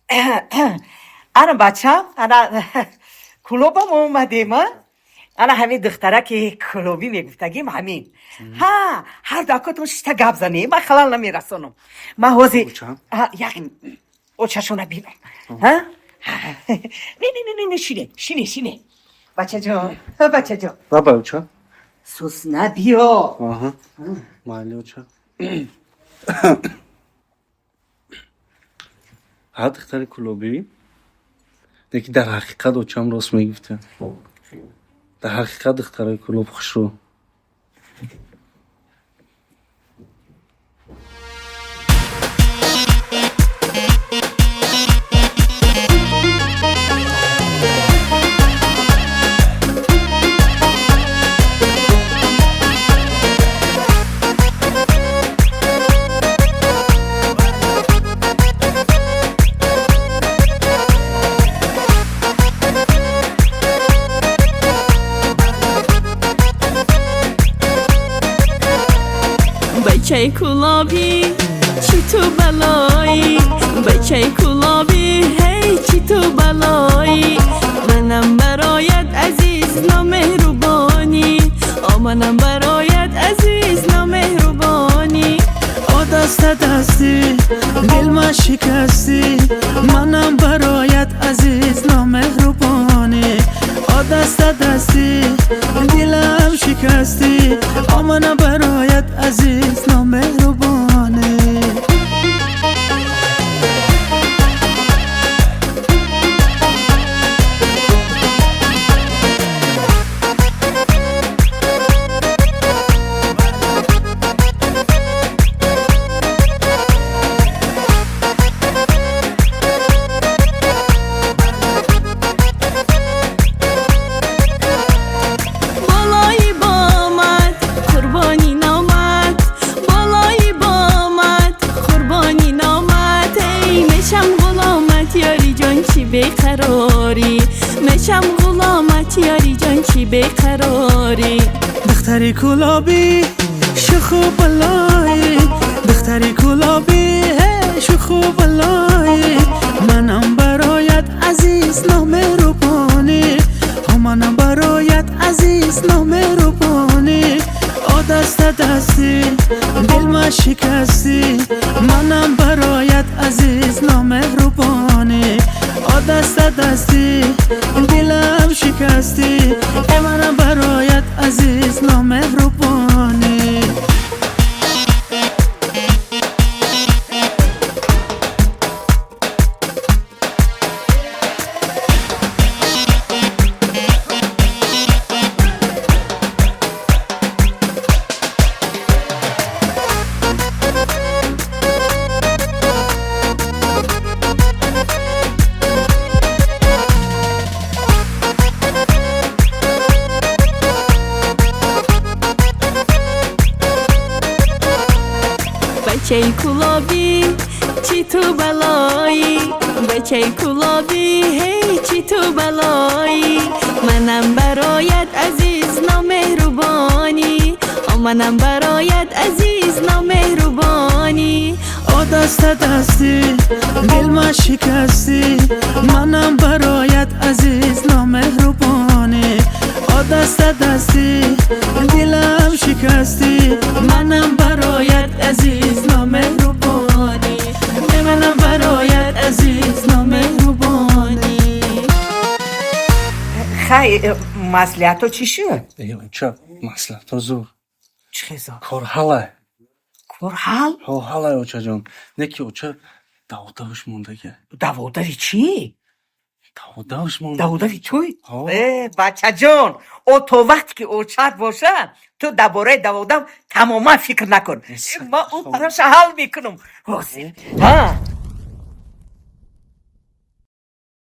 انا بچم انا کلوبم اومدیم. انا همین دختره که کلوبی میگفتگیم همین. ها هر دکتون شتا گپ زنی من خلال نمیرسونم. من حوزی یک اوچشونه بیرم. ها نه شینه بچه جان بابا اوچا سوس نبیا. آها مالی اوچا ها دختر کلوبی دیگه در حقیقت اوچام راست میگفته. در حقیقت دخترای کلوب خوش رو بچه کلابی چی تو بلایی، بچه کلابی هی چی تو بلایی. منم برایت عزیز نامهربانی، منم برایت عزیز نامهربانی. دست دستی دل ما شکستی، منم برایت عزیز نامهربانی. دست دستی دلم شکستی، منم برایت عزیز نامهربانی. بیقراری میشم غلامت یاری جان چی بیقراری. دختری کلابی شخو بلایی، دختری کلابی شخو بلایی. منم برایت عزیز نامهربانی، منم برایت عزیز نامهربانی. دست دستی دل ما شکستی، منم برایت عزیز نامهربانی. دست دستی دلم شکستی، منم برایت عزیز نامهربانی. بچه کلابی چی تو بلایی، بچه کلابی هی چی تو بلایی. منم برایت عزیز نامهربانی، منم برایت عزیز نامهربانی. دست دستی دل ما شکستی، منم برایت عزیز نامهربانی. دست دستی دلم شکستی، منم برایت عزیز نامهربانی. منم برایت عزیز نامهربانی. خیلی مسئله چی شد؟ چه مسئله زور چه زور؟ کارحاله کارحال؟ حاله اوچا جان نکی اوچا داوداش موندگه. داوداری چی؟ داوداش مونده. داوداری توی؟ بچه جان او تو وقتی که اوچت باشه تو درباره داودم تماما فکر نکن. ما اون پراش حل میکنم. ها